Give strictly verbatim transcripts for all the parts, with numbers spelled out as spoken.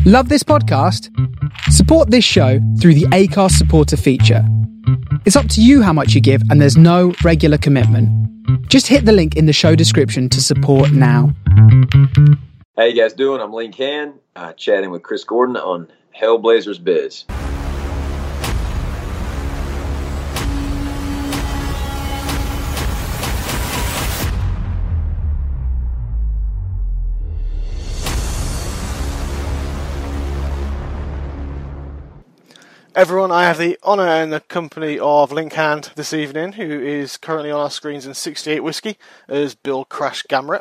Love this podcast? Support this show through the Acast supporter feature. It's up to you how much you give, and there's no regular commitment. Just hit the link in the show description to support now. How you guys doing? I'm Link Han, uh, chatting with Chris Gordon on Hellblazers Biz. Everyone, I have the honour and the company of Link Hand this evening, who is currently on our screens in sixty-eight Whiskey, as Bill Crash Gamret.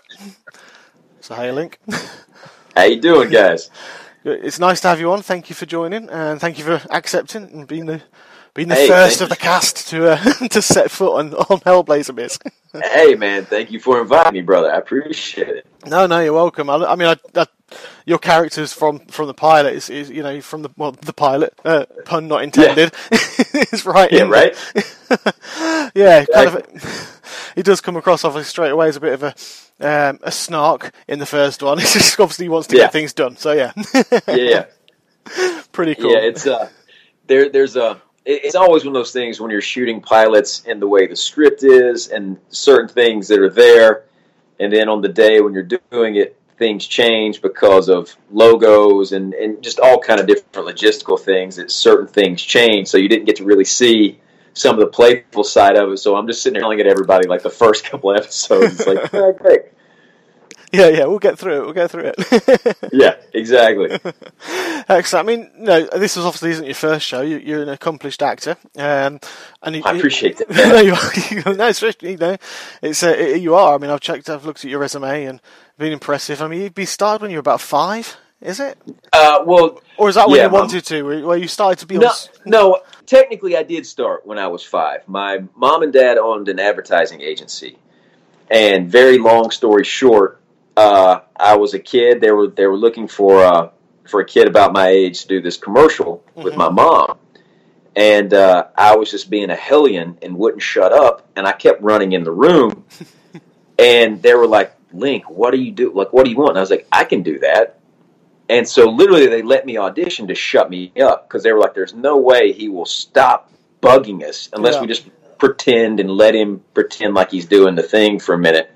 So, hey, Link. How you doing, guys? It's nice to have you on. Thank you for joining, and thank you for accepting and being the being the hey, first of the cast to uh, to set foot on, on Hellblazer Biz. Hey, man, thank you for inviting me, brother. I appreciate it. No, no, you're welcome. I, I mean, I, I, your characters from, from the pilot is, is, you know, from the well, the pilot, uh, pun not intended, yeah. is right. Yeah, in right. yeah, kind of. He does come across obviously straight away as a bit of a um, a snark in the first one. He just obviously wants to yeah. get things done. So yeah, yeah, pretty cool. Yeah, it's uh, there. There's a. It's always one of those things when you're shooting pilots and the way the script is and certain things that are there, and then on the day when you're doing it, things change because of logos and, and just all kind of different logistical things that certain things change. So you didn't get to really see some of the playful side of it. So I'm just sitting there yelling at everybody like the first couple of episodes. It's like, oh, great. Yeah, yeah, we'll get through it. We'll get through it. Yeah, exactly. Excellent. I mean, no, this was obviously isn't your first show. You, you're an accomplished actor, um, and you, I appreciate that. no, you are. No, it's you know, it's uh, it, you are. I mean, I've checked, I've looked at your resume and been impressive. I mean, you'd be started when you were about five, is it? Uh, well, or is that when yeah, you wanted to, where you started to be? No, on... no. Technically, I did start when I was five. My mom and dad owned an advertising agency, and very long story short. Uh, I was a kid. They were they were looking for uh, for a kid about my age to do this commercial mm-hmm. with my mom, and uh, I was just being a hellion and wouldn't shut up. And I kept running in the room, and they were like, "Link, what do you do? Like, what do you want?" And I was like, "I can do that." And so literally, they let me audition to shut me up because they were like, "There's no way he will stop bugging us unless yeah. we just pretend and let him pretend like he's doing the thing for a minute."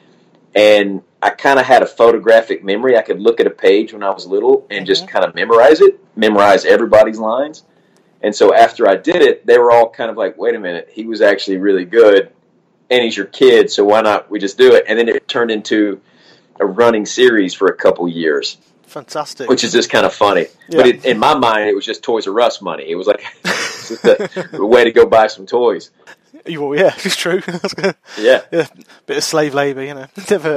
And I kind of had a photographic memory. I could look at a page when I was little and mm-hmm. just kind of memorize it, memorize everybody's lines. And so after I did it, they were all kind of like, wait a minute, he was actually really good, and he's your kid, so why not we just do it? And then it turned into a running series for a couple years. Fantastic. Which is just kind of funny. Yeah. But it, in my mind, it was just Toys R Us money. It was like just a, a way to go buy some toys. Well, yeah, it's true. yeah. yeah, bit of slave labour, you know. Never.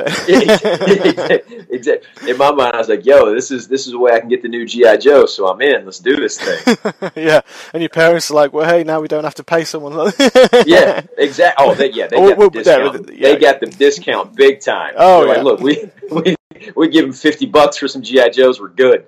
Exactly. In my mind, I was like, "Yo, this is this is the way I can get the new G I Joe." So I'm in. Let's do this thing. yeah, and your parents are like, "Well, hey, now we don't have to pay someone." yeah, exactly. Oh, they, yeah, they oh, got well, the discount. Yeah, yeah. They got the discount big time. Oh, They're yeah. Like, look, we we we give them fifty bucks for some G I Joes. We're good.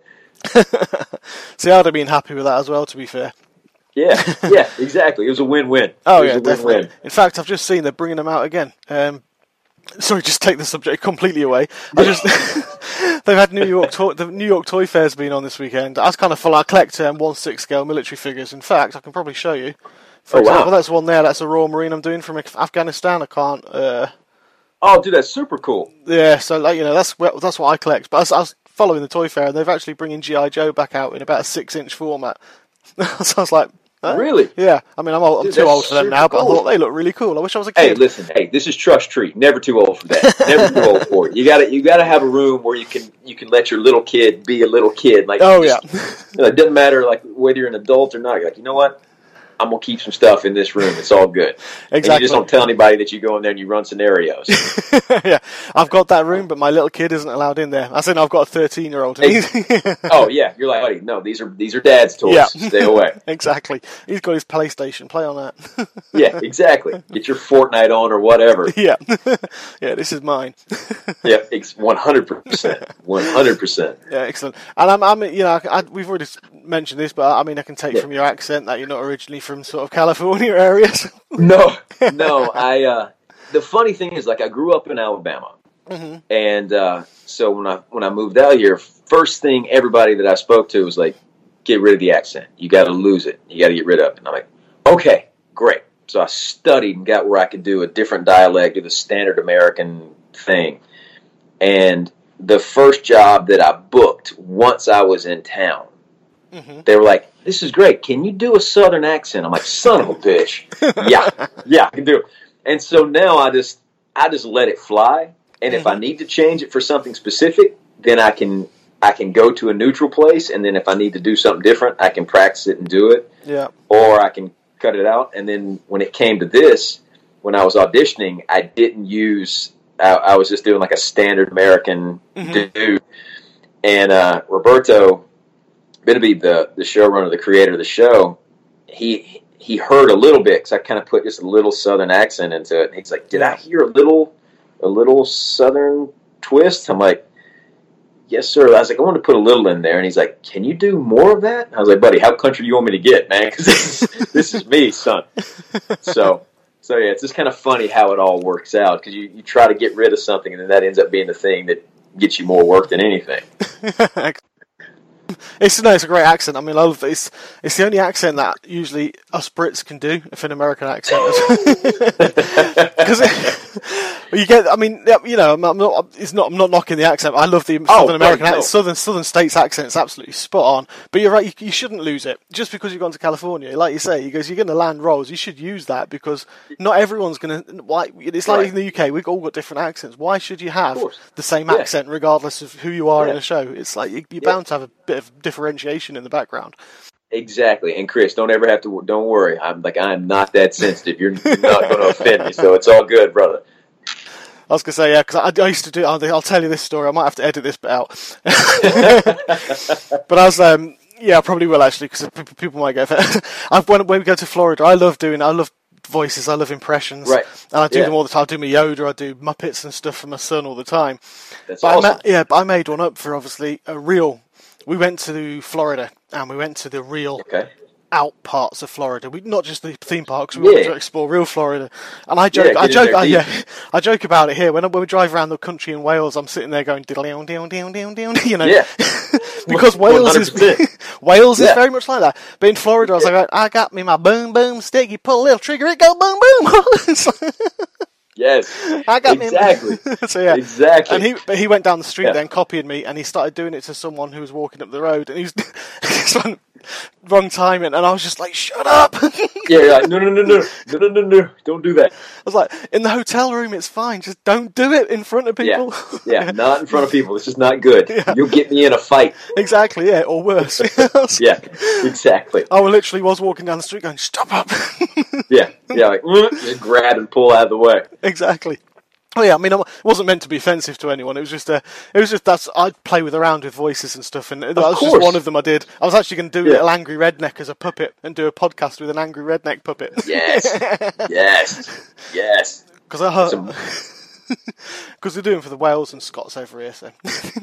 See, I'd have been happy with that as well. To be fair. Yeah, yeah, exactly. It was a win-win. Oh, yeah, definitely. Win-win. In fact, I've just seen they're bringing them out again. Um, sorry, just take the subject completely away. I just they've had New York toy, the New York Toy Fair's been on this weekend. I was kind of full. I collect um, one six scale military figures. In fact, I can probably show you. For oh, example, wow. that's one there. That's a Royal Marine I'm doing from Afghanistan. I can't. Uh... Oh, dude, that's super cool. Yeah, so like you know, that's that's what I collect. But I was, I was following the Toy Fair, and they've actually bringing G I Joe back out in about a six-inch format. So I was like. Huh? Really? Yeah. I mean, I'm, old, I'm Dude, too old for them now, cool. but I thought they look really cool. I wish I was a kid. Hey, listen. Hey, this is Trust Tree. Never too old for that. Never too old for it. You got to you got to have a room where you can you can let your little kid be a little kid. Like, oh just, yeah. You know, it doesn't matter like whether you're an adult or not. You're like, you know what? I'm gonna keep some stuff in this room. It's all good. Exactly. And you just don't tell anybody that you go in there and you run scenarios. Yeah, I've got that room, but my little kid isn't allowed in there. I said I've got a thirteen-year-old. Hey, oh yeah, you're like, buddy, no, these are these are Dad's toys. Yeah. Stay away. Exactly. He's got his PlayStation. Play on that. Yeah, exactly. Get your Fortnite on or whatever. Yeah, yeah. This is mine. Yeah, one hundred percent, one hundred percent. Yeah, excellent. And I'm, I'm, you know, I, we've already mentioned this, but I mean, I can take yeah. from your accent that you're not originally from sort of California areas. No, no. I. Uh, the funny thing is, like, I grew up in Alabama, Mm-hmm. And uh, so when I when I moved out here, first thing everybody that I spoke to was like, get rid of the accent. You got to lose it. You got to get rid of it. And I'm like, okay, great. So I studied and got where I could do a different dialect, do the standard American thing. And the first job that I booked once I was in town, mm-hmm. they were like, this is great. Can you do a Southern accent? I'm like, son of a bitch. yeah, yeah, I can do it. And so now I just I just let it fly. And mm-hmm. if I need to change it for something specific, then I can I can go to a neutral place. And then if I need to do something different, I can practice it and do it. Yeah. Or I can cut it out. And then when it came to this, when I was auditioning, I didn't use, I, I was just doing like a standard American mm-hmm. dude. And uh, Roberto Benavides, the, the showrunner, the creator of the show, he he heard a little bit, because I kind of put just a little Southern accent into it. And he's like, did I hear a little a little Southern twist? I'm like, yes, sir. I was like, I want to put a little in there. And he's like, can you do more of that? I was like, buddy, how country do you want me to get, man? Because this is, this is me, son. So, so yeah, it's just kind of funny how it all works out, because you, you try to get rid of something, and then that ends up being the thing that gets you more work than anything. It's no, it's a great accent. I mean, I love it. It's it's the only accent that usually us Brits can do, if an American accent. Because you get, I mean, you know, I'm not, it's not, I'm not knocking the accent. I love the oh, Southern American no, no. accent, Southern Southern States accent. It's absolutely spot on. But you're right, you, you shouldn't lose it just because you've gone to California. Like you say, he goes, you're going to land roles. You should use that, because not everyone's going to. Why? It's like right. in the U K, we've all got different accents. Why should you have the same yeah. accent regardless of who you are yeah. in a show? It's like you're yeah. bound to have a bit of differentiation in the background. Exactly. And Chris, don't ever have to, don't worry. I'm like, I'm not that sensitive. You're not going to offend me. So it's all good, brother. I was going to say, yeah, because I, I used to do, I'll, I'll tell you this story. I might have to edit this bit out. But I was, um, yeah, I probably will actually, because people might get it. I've, when, when we go to Florida, I love doing, I love voices, I love impressions. Right. And I do yeah. them all the time. I do my Yoda, I do Muppets and stuff for my son all the time. That's but awesome. I ma- yeah, but I made one up for, obviously, a real. We went to Florida, and we went to the real okay. out parts of Florida. We not just the theme parks. We yeah. wanted to explore real Florida. And I joke, yeah, I joke, I, yeah, I joke about it here. When, when we drive around the country in Wales, I'm sitting there going diddle down, down, down, down, down. You know, yeah. because Wales is Wales yeah. is very much like that. But in Florida, I was like, I got me my boom boom stick. You pull a little trigger, it go boom boom. Yes, I got exactly. Me so yeah, exactly. And he, but he went down the street, yeah. then copied me, and he started doing it to someone who was walking up the road, and he was just wrong timing, and I was just like, "Shut up!" yeah, yeah, no, no, no, no, no, no, no, no, don't do that. I was like, "In the hotel room, it's fine. Just don't do it in front of people." Yeah, yeah, not in front of people. It's just not good. Yeah. You'll get me in a fight. Exactly. Yeah, or worse. yeah, exactly. I literally was walking down the street, going, "Stop up!" yeah, yeah, like just grab and pull out of the way. Exactly. Oh yeah, I mean, it wasn't meant to be offensive to anyone. It was just, uh, it was just that's I'd play with around with voices and stuff, and that of was course. just one of them I did. I was actually going to do yeah. a little angry redneck as a puppet and do a podcast with an angry redneck puppet. Yes, yes, yes. Because I heard, because we're doing for the Wales and Scots over here, so.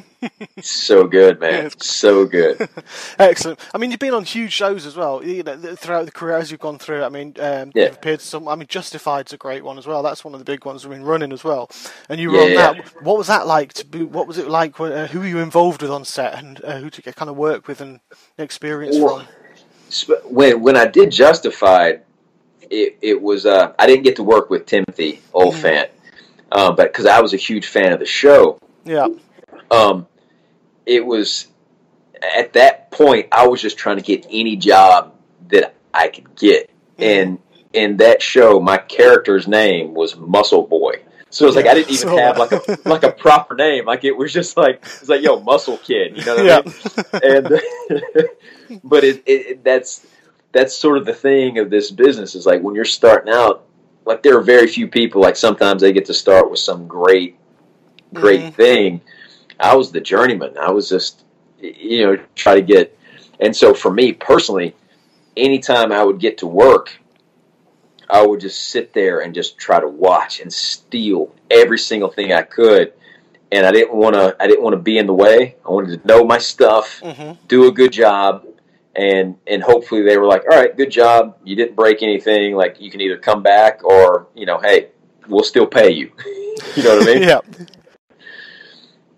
So good, man. So good. Excellent. I mean, you've been on huge shows as well. You know, throughout the career as you've gone through. I mean, um, yeah. you've appeared some. I mean, Justified's a great one as well. That's one of the big ones we've been running as well. And you were yeah. on that. What was that like? To be, what was it like? Uh, who were you involved with on set, and uh, who did you kind of work with and experience well, from? When when I did Justified, it it was uh, I didn't get to work with Timothy Olyphant, mm. uh, but because I was a huge fan of the show. Yeah. Um. It was, at that point, I was just trying to get any job that I could get. And in that show, my character's name was Muscle Boy. So it was like, I didn't even so, have like a like a proper name. Like, it was just like, it's like, yo, Muscle Kid, you know what yeah. I mean? And, but it, it that's, that's sort of the thing of this business, is like, when you're starting out, like, there are very few people, like, sometimes they get to start with some great, great mm-hmm. thing. I was the journeyman. I was just, you know, try to get, and so for me personally, anytime I would get to work, I would just sit there and just try to watch and steal every single thing I could. And I didn't want to, I didn't want to be in the way. I wanted to know my stuff, mm-hmm. do a good job. And, and hopefully they were like, all right, good job. You didn't break anything. Like, you can either come back or, you know, hey, we'll still pay you. You know what I mean? Yeah.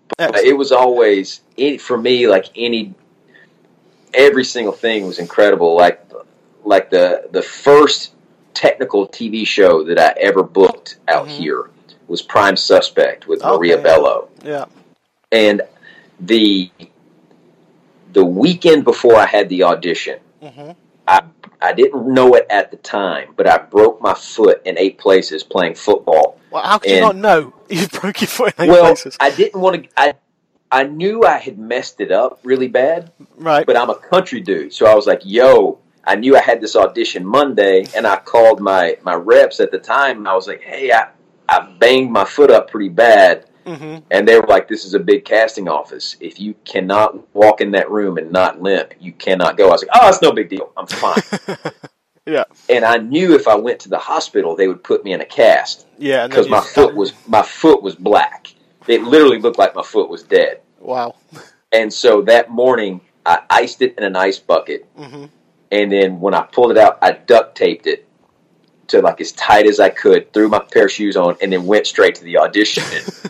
But Excellent. It was always, it, for me, like any, every single thing was incredible. Like, like the the first technical T V show that I ever booked out mm-hmm. here was Prime Suspect with okay. Maria Bello. Yeah. And the the weekend before I had the audition, mm-hmm. I I didn't know it at the time, but I broke my foot in eight places playing football. Well, how could and, you not know you broke your foot in eight well, places? I didn't want to. I I knew I had messed it up really bad, right? But I'm a country dude, so I was like, "Yo." I knew I had this audition Monday, and I called my, my reps at the time, and I was like, hey, I, I banged my foot up pretty bad. Mm-hmm. And they were like, this is a big casting office. If you cannot walk in that room and not limp, you cannot go. I was like, oh, it's no big deal. I'm fine. Yeah. And I knew if I went to the hospital, they would put me in a cast. Yeah. Because my foot was my foot was black. It literally looked like my foot was dead. Wow. And so that morning, I iced it in an ice bucket. Mm-hmm. And then when I pulled it out, I duct taped it to like as tight as I could, threw my pair of shoes on, and then went straight to the audition.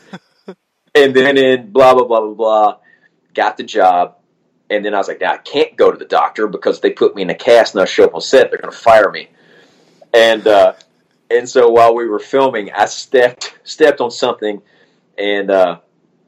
And then in blah, blah, blah, blah, blah, got the job. And then I was like, now I can't go to the doctor because they put me in a cast and I show up on set, they're going to fire me. And uh, and so while we were filming, I stepped stepped on something, and uh,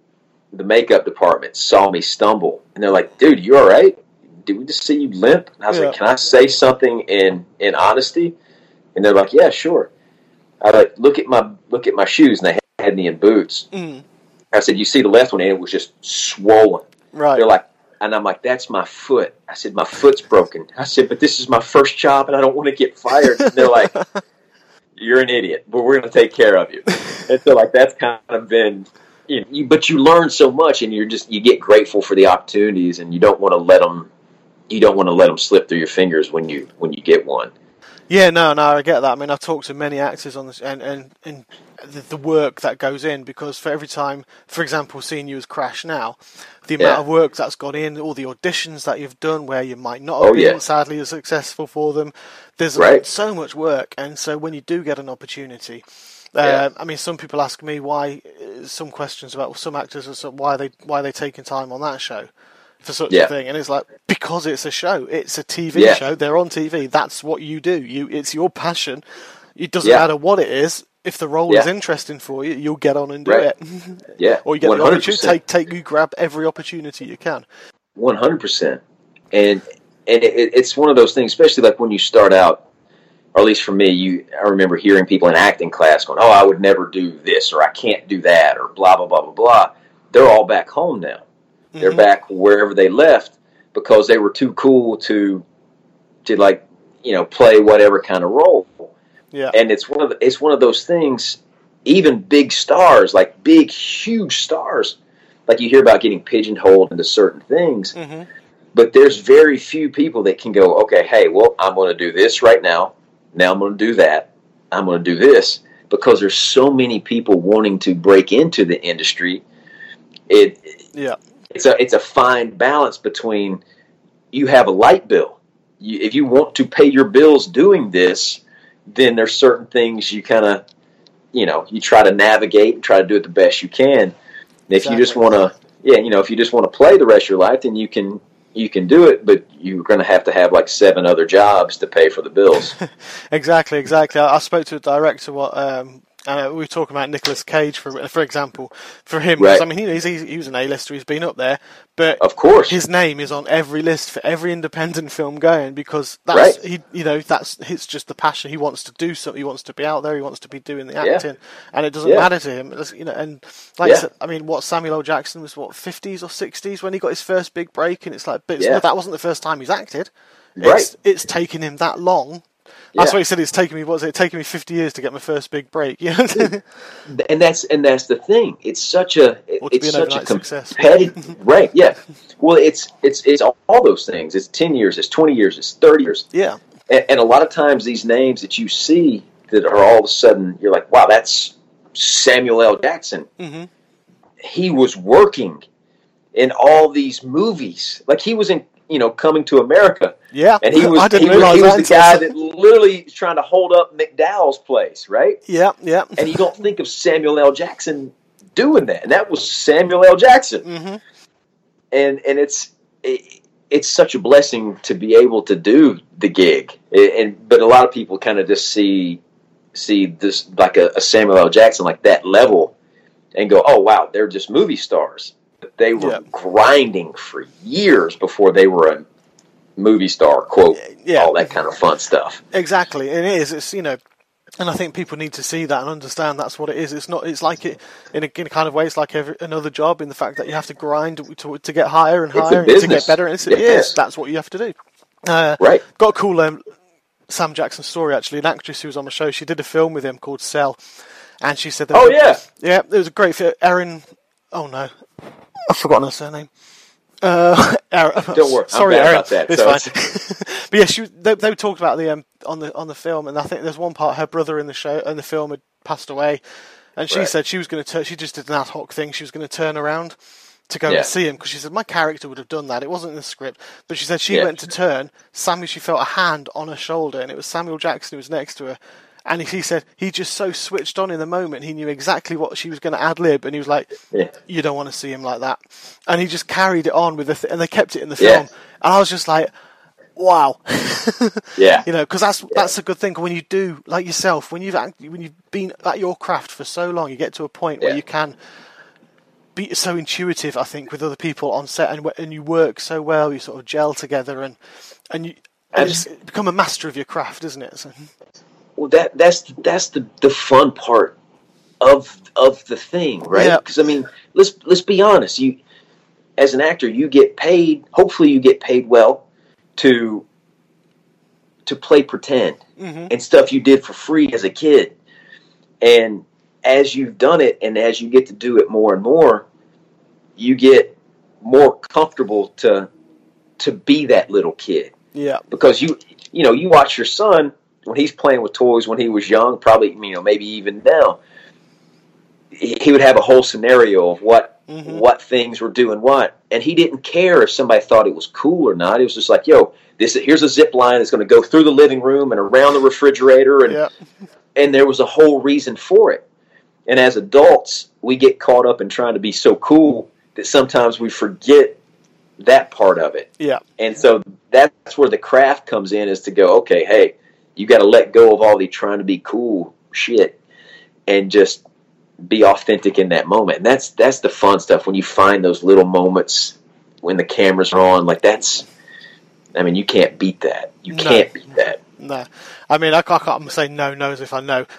the makeup department saw me stumble. And they're like, dude, you all right? Did we just see you limp? And I was yeah. like, can I say something in, in honesty? And they're like, yeah, sure. I was like, look at my look at my shoes, and they had me in boots. Mm. I said, you see the left one, and it was just swollen. Right. They're like, and I'm like, that's my foot. I said, my foot's broken. I said, but this is my first job, and I don't want to get fired. And they're like, you're an idiot, but we're going to take care of you. And so, like, that's kind of been, you know, you, but you learn so much, and you're just, you get grateful for the opportunities, and you don't want to let them, you don't want to let them slip through your fingers when you when you get one. Yeah, no, no, I get that. I mean, I've talked to many actors on this, and and, and the, the work that goes in, because for every time, for example, seeing you as Crash now, the amount yeah. of work that's gone in, all the auditions that you've done where you might not have oh, been yeah. sadly as successful for them, there's right. so much work, and so when you do get an opportunity, uh, yeah. I mean, some people ask me why, some questions about some actors, are why they why are they taking time on that show for such yeah. a thing, and it's like, because it's a show, it's a T V yeah. show, they're on T V, that's what you do, you it's your passion, it doesn't yeah. matter what it is, if the role yeah. is interesting for you, you'll get on and do right. it. Yeah, or you get one hundred percent. the opportunity, take, take, you grab every opportunity you can. one hundred percent. And, and it, it's one of those things, especially like when you start out, or at least for me, you I remember hearing people in acting class going, oh, I would never do this, or I can't do that, or blah, blah, blah, blah, blah. They're all back home now. They're mm-hmm. back wherever they left because they were too cool to, to like, you know, play whatever kind of role. Yeah. And it's one of the, it's one of those things, even big stars, like big, huge stars, like you hear about getting pigeonholed into certain things. Mm-hmm. But there's very few people that can go, okay, hey, well, I'm going to do this right now. Now I'm going to do that. I'm going to do this. Because there's so many people wanting to break into the industry. It yeah. It's a it's a fine balance between you have a light bill. You, if you want to pay your bills doing this, then there's certain things you kind of, you know, you try to navigate and try to do it the best you can. And if exactly. you just want to, yeah, you know, if you just want to play the rest of your life, then you can you can do it, but you're going to have to have like seven other jobs to pay for the bills. exactly, exactly. I, I spoke to a director. What um, uh, we were talking about Nicolas Cage, for for example. For him, right. I mean, he's he, he was an A-lister. He's been up there, but of course, his name is on every list for every independent film going because that's right. he, you know, that's it's just the passion. He wants to do something. He wants to be out there. He wants to be doing the acting, yeah. and it doesn't yeah. matter to him. It's, you know, and like yeah. I, said, I mean, what Samuel L. Jackson was what fifties or sixties when he got his first big break, and it's like, but it's, yeah. that wasn't the first time he's acted. Right. It's, it's taken him that long. Yeah. That's what he said. It's taken me. What was it? It's taken me fifty years to get my first big break. Yeah. and that's and that's the thing. It's such a it, it's such a competitive right. Yeah. Well, it's it's it's all, all those things. It's ten years. It's twenty years. It's thirty years. Yeah. And, and a lot of times these names that you see that are all of a sudden you're like, wow, that's Samuel L. Jackson. Mm-hmm. He was working in all these movies. Like he was in. You know, Coming to America. Yeah, and he was I didn't he was, he was that the guy that literally is trying to hold up McDowell's place, right? Yeah, yeah. And you don't think of Samuel L. Jackson doing that, and that was Samuel L. Jackson. Mm-hmm. And and it's it, it's such a blessing to be able to do the gig. And but a lot of people kind of just see see this like a, a Samuel L. Jackson like that level, and go, oh wow, they're just movie stars. But they were yeah. grinding for years before they were a movie star. Quote, yeah. all that kind of fun stuff. Exactly, and it is. It's you know. And I think people need to see that and understand that's what it is. It's not. It's like it in a, in a kind of way. It's like every, another job in the fact that you have to grind to to get higher and higher and to get better. And it's, it is. That's what you have to do. Uh, right. Got a cool um, Sam Jackson story actually. An actress who was on the show. She did a film with him called Cell, and she said, that "Oh was, yeah, yeah, it was a great fit." Erin. Oh no, I've forgotten her surname. Uh, Don't worry, sorry, I'm bad Erin. about that. It's so fine. But yeah, she, they, they talked about the um, on the on the film, and I think there's one part her brother in the show in the film had passed away, and she right. said she was going to turn. She just did an ad hoc thing. She was going to turn around to go yeah. and see him because she said my character would have done that. It wasn't in the script, but she said she yeah. went to turn. Samuel, she felt a hand on her shoulder, and it was Samuel Jackson who was next to her. And he said he just so switched on in the moment. He knew exactly what she was going to ad lib, and he was like, yeah. "You don't want to see him like that." And he just carried it on with the, th- and they kept it in the yeah. film. And I was just like, "Wow." yeah. You know, because that's yeah. that's a good thing when you do like yourself when you've act- when you've been at your craft for so long, you get to a point yeah. where you can be so intuitive. I think with other people on set, and and you work so well, you sort of gel together, and and you, and you become a master of your craft, isn't it? So. Well, that that's that's the, the fun part of of the thing, right? Because yeah. I mean, let's let's be honest. You, as an actor, you get paid. Hopefully, you get paid well to to play pretend mm-hmm. and stuff you did for free as a kid. And as you've done it, and as you get to do it more and more, you get more comfortable to to be that little kid. Yeah, because you you know you watch your son. When he's playing with toys when he was young, probably, you know, maybe even now, he would have a whole scenario of what mm-hmm. what things were doing what, and he didn't care if somebody thought it was cool or not. It was just like, yo, this here's a zip line that's going to go through the living room and around the refrigerator, and yeah. and there was a whole reason for it. And as adults, we get caught up in trying to be so cool that sometimes we forget that part of it. Yeah, and so that's where the craft comes in, is to go, okay, hey. You got to let go of all the trying to be cool shit and just be authentic in that moment. And that's that's the fun stuff when you find those little moments when the cameras are on. Like that's, I mean, you can't beat that. You no. can't beat that. No, I mean, I can't, I'm saying no, no as if I know.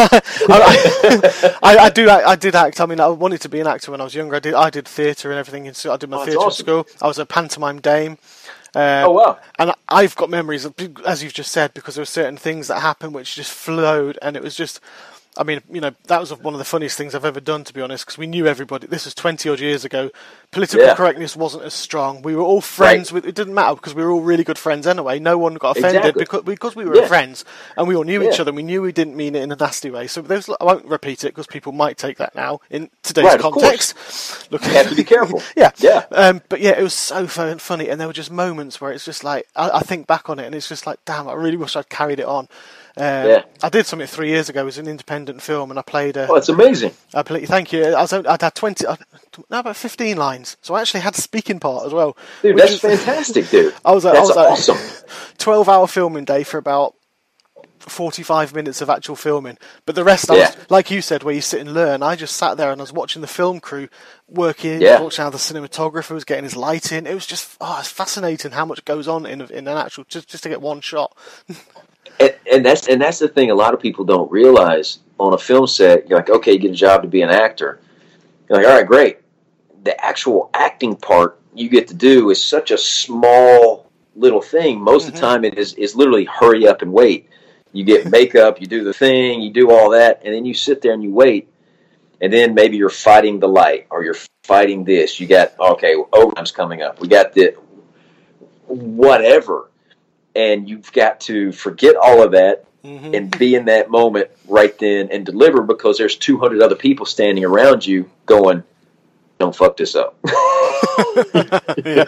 I, I, I do, I, I did act. I mean, I wanted to be an actor when I was younger. I did, I did theatre and everything. In, I did my oh, theatre awesome. at school. I was a pantomime dame. Um, oh wow! And I've got memories of, as you've just said, because there were certain things that happened which just flowed, and it was just. I mean, you know, that was one of the funniest things I've ever done, to be honest, because we knew everybody. This was twenty odd years ago. Political yeah. correctness wasn't as strong. We were all friends. Right. with It didn't matter because we were all really good friends anyway. No one got offended exactly. because because we were yeah. friends and we all knew yeah. each other. And we knew we didn't mean it in a nasty way. So there's, I won't repeat it because people might take that now in today's right, context. Look, you have to be careful. yeah, yeah. Um, but yeah, it was so fun, funny, and there were just moments where it's just like I, I think back on it, and it's just like, damn, I really wish I'd carried it on. Um, yeah. I did something three years ago. It was an independent film, and I played a. Oh, it's amazing! I played. Thank you. I was. I'd had twenty. No, about fifteen lines. So I actually had a speaking part as well. Dude, that's was, fantastic, dude. I was. Like, that's I was awesome. Like, twelve-hour filming day for about forty-five minutes of actual filming, but the rest, I yeah. was, like you said, where you sit and learn. I just sat there and I was watching the film crew working, yeah. watching how the cinematographer was getting his light in. It was just, oh, it's fascinating how much goes on in in an actual just just to get one shot. And, and that's and that's the thing a lot of people don't realize on a film set. You're like, okay, you get a job to be an actor. You're like, all right, great. The actual acting part you get to do is such a small little thing. Most mm-hmm. of the time it is, is literally hurry up and wait. You get makeup, you do the thing, you do all that, and then you sit there and you wait. And then maybe you're fighting the light or you're fighting this. You got, okay, overtime's coming up. We got the whatever. And you've got to forget all of that mm-hmm. and be in that moment right then and deliver, because there's two hundred other people standing around you going, don't fuck this up. yeah.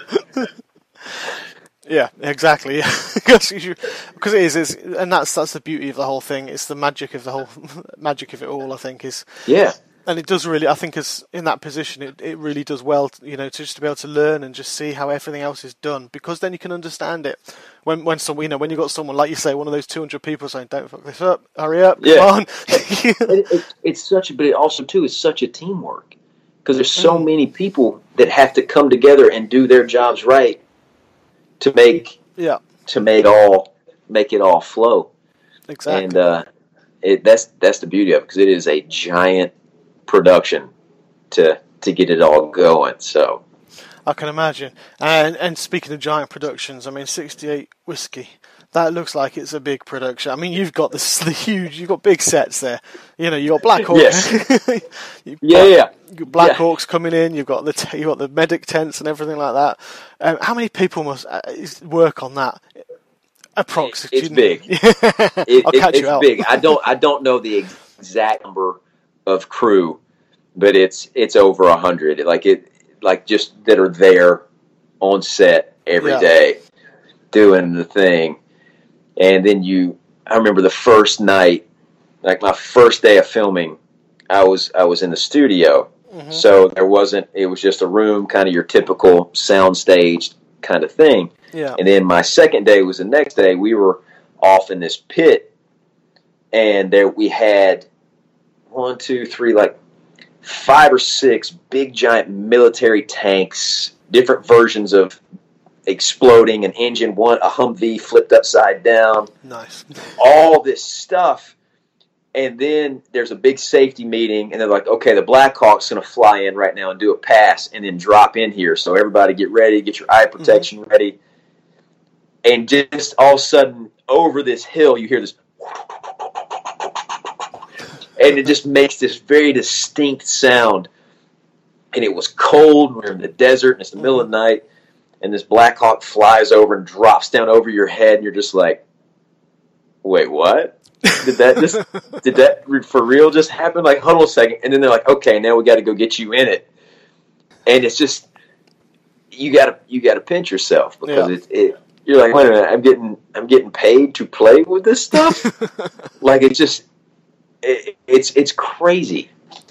yeah, exactly. Because it is, it's, and that's that's the beauty of the whole thing. It's the magic of the whole magic of it all, I think, is yeah. And it does really, I think, as in that position, it, it really does well, you know, to just to be able to learn and just see how everything else is done, because then you can understand it. When when some, you know, when you got someone like you say, one of those two hundred people saying, "Don't fuck this up, hurry up, come yeah. on." it, it, it's such a, but it also too is such a teamwork, because there's so mm. many people that have to come together and do their jobs right to make yeah to make all make it all flow. Exactly. And uh, it that's that's the beauty of it, because it is a giant production to to get it all going. So I can imagine. And and speaking of giant productions, I mean, sixty-eight Whiskey, that looks like it's a big production. I mean, you've got this the huge, you've got big sets there. You know, you got Black Hawk. Yes. you've yeah, got, yeah. You've got Black yeah. Hawks coming in. You've got the t- you've got the medic tents and everything like that. Um, how many people must uh, work on that? Approximately, it's big. it, I'll it, catch it's you out. big. I don't I don't know the exact number of crew, but it's it's over a hundred. Like it, like just that are there on set every yeah. day, doing the thing. And then you, I remember the first night, like my first day of filming, I was I was in the studio, mm-hmm. so there wasn't. It was just a room, kind of your typical soundstage kind of thing. Yeah. And then my second day was the next day. We were off in this pit, and there we had one, two, three, like five or six big giant military tanks, different versions of exploding, an engine, one a Humvee flipped upside down. Nice. All this stuff. And then there's a big safety meeting, and they're like, okay, the Black Hawk's going to fly in right now and do a pass and then drop in here. So everybody get ready, get your eye protection mm-hmm. ready. And just all of a sudden, over this hill, you hear this, and it just makes this very distinct sound. And it was cold. We're in the desert, and it's the middle of the night. And this Black Hawk flies over and drops down over your head, and you're just like, wait, what? Did that just, did that for real just happen? Like, hold on a second. And then they're like, okay, now we got to go get you in it. And it's just, you got to, you got to pinch yourself, because yeah. it, it, you're like, wait a minute, I'm getting, I'm getting paid to play with this stuff. Like, it's just, it, it's, it's crazy.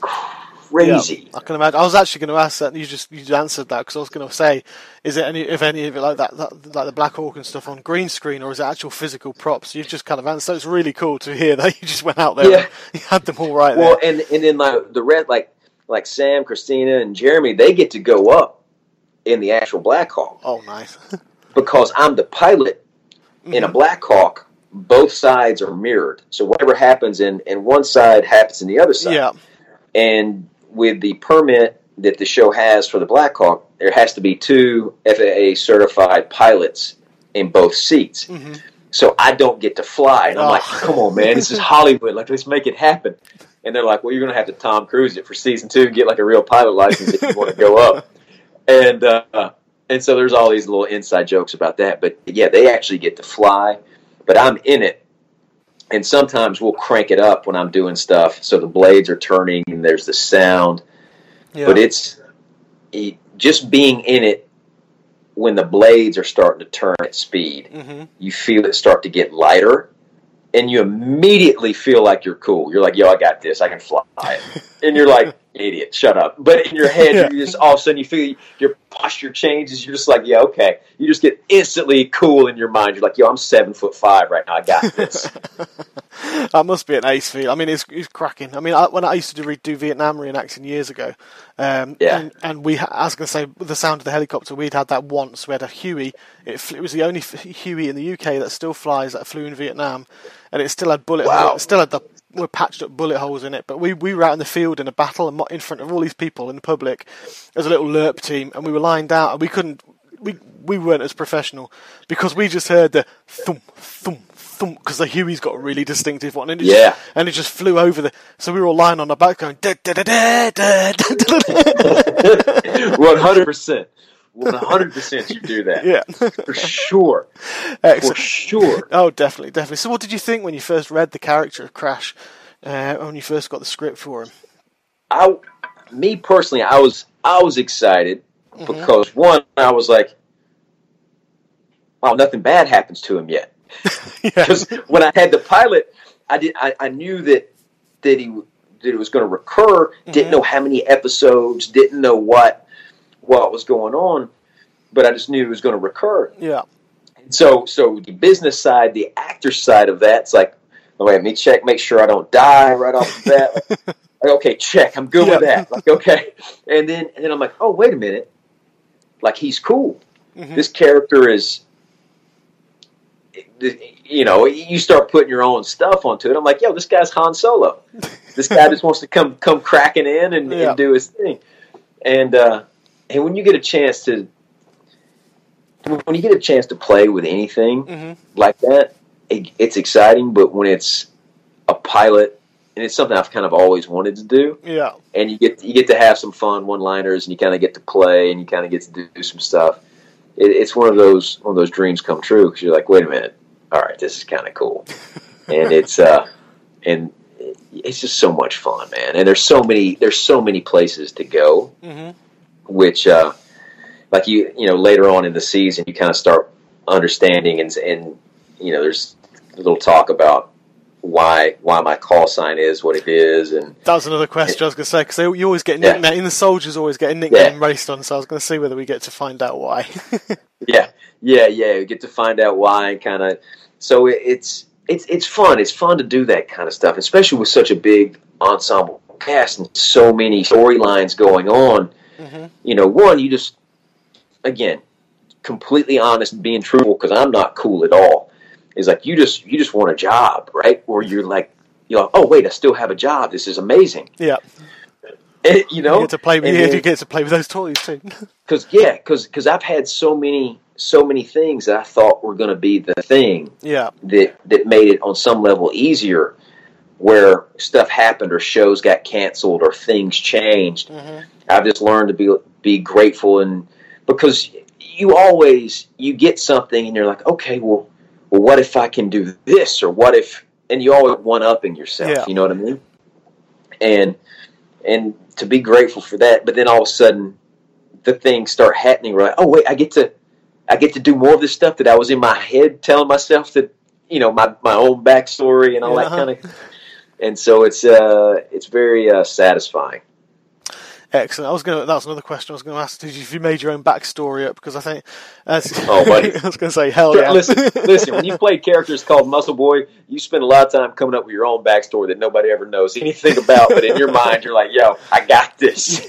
Crazy. Yeah, I can imagine. I was actually going to ask that. You just you answered that, because I was going to say, is it any if any of it like that, that, like the Black Hawk and stuff on green screen, or is it actual physical props? You've just kind of answered. So it's really cool to hear that you just went out there. Yeah. And you had them all right well, there. Well, and and then like the red, like like Sam, Christina, and Jeremy, they get to go up in the actual Black Hawk. Oh, nice. Because I'm the pilot mm-hmm. in a Black Hawk. Both sides are mirrored, so whatever happens in in one side happens in the other side. Yeah. And with the permit that the show has for the Black Hawk, there has to be two F A A certified pilots in both seats. Mm-hmm. So I don't get to fly. And I'm oh. like, come on, man, this is Hollywood. Like, let's make it happen. And they're like, well, you're going to have to Tom Cruise it for season two and get like a real pilot license if you want to go up. And, uh, and so there's all these little inside jokes about that. But yeah, they actually get to fly, but I'm in it. And sometimes we'll crank it up when I'm doing stuff, so the blades are turning and there's the sound. Yeah. But it's it, just being in it when the blades are starting to turn at speed. Mm-hmm. You feel it start to get lighter, and you immediately feel like you're cool. You're like, yo, I got this. I can fly it. And you're like, idiot, shut up. But in your head, yeah. you just all of a sudden you feel your posture changes. You're just like, yeah, okay. You just get instantly cool in your mind. You're like, yo, I'm seven foot five right now. I got this. That must be an ace feel. I mean, it's, it's cracking. I mean, I, when I used to do, do Vietnam reenacting years ago, um, yeah. and, and we, I was going to say, with the sound of the helicopter, we'd had that once. We had a Huey. It, it was the only Huey in the U K that still flies that flew in Vietnam, and it still had bullet. Wow. Hole, it still had the were patched up bullet holes in it. But we, we were out in the field in a battle and in front of all these people in the public as a little LERP team, and we were lined out, and we couldn't. We we weren't as professional because we just heard the thump thump. Because the Huey's got a really distinctive one, and it, yeah. just, and it just flew over the. So we were all lying on our back going da da da da da da. One hundred percent, one hundred percent, you do that. Yeah, for sure, Excellent. for sure. Oh, definitely, definitely. So, what did you think when you first read the character of Crash? Uh, when you first got the script for him? I, me personally, I was I was excited mm-hmm. because one, I was like, wow, nothing bad happens to him yet. Because yeah. when I had the pilot, I did. I, I knew that that he that it was going to recur. Mm-hmm. Didn't know how many episodes. Didn't know what what was going on, but I just knew it was going to recur. Yeah. So, so the business side, the actor side of that, it's like, oh, wait, let me check, make sure I don't die right off the bat. Like, like, okay, check, I'm good yeah. with that. Like, okay, and then and then I'm like, oh, wait a minute, like he's cool. Mm-hmm. This character is, you know, you start putting your own stuff onto it. I'm like, yo, this guy's Han Solo. This guy just wants to come come cracking in and, yeah. and do his thing. And uh, and when you get a chance to. When you get a chance to play with anything mm-hmm. like that, it, it's exciting. But when it's a pilot, and it's something I've kind of always wanted to do, yeah, and you get you get to have some fun one-liners, and you kind of get to play, and you kind of get to do some stuff. It, it's one of those one of those dreams come true because you're like, wait a minute, all right, this is kind of cool, and it's uh, and it's just so much fun, man. And there's so many there's so many places to go, mm-hmm. which. Uh, Like you, you know, later on in the season, you kind of start understanding, and and you know, there's a little talk about why why my call sign is what it is, and that was another question it, I was going to say because you always get nickname, yeah. in the soldiers always get a nickname yeah. raced on, so I was going to see whether we get to find out why. yeah, yeah, yeah, we get to find out why, and kind of. So it, it's it's it's fun. It's fun to do that kind of stuff, especially with such a big ensemble cast and so many storylines going on. Mm-hmm. You know, one you just. Again, completely honest and being truthful because I'm not cool at all. Is like you just you just want a job, right? Or you're like, you're like, oh wait, I still have a job. This is amazing. Yeah, and, you know, you get to play. With, then, you get to play with those toys too. Because yeah, because because I've had so many so many things that I thought were going to be the thing. Yeah, that that made it on some level easier. Where stuff happened or shows got canceled or things changed. Mm-hmm. I've just learned to be be grateful and. Because you always, you get something and you're like, okay, well, well, what if I can do this? Or what if, and you always one-upping yourself, yeah. you know what I mean? And and to be grateful for that, but then all of a sudden, the things start happening, right? Oh, wait, I get to, I get to do more of this stuff that I was in my head telling myself that, you know, my, my own backstory and all yeah. that kind of, and so it's, uh, it's very uh, satisfying. Excellent. I was going. That was another question I was going to ask. Did you, if you made your own backstory up? Because I think. Uh, oh, buddy. I was going to say, hell yeah. Listen, listen. When you play characters called Muscle Boy, you spend a lot of time coming up with your own backstory that nobody ever knows anything about. But in your mind, you're like, "Yo, I got this."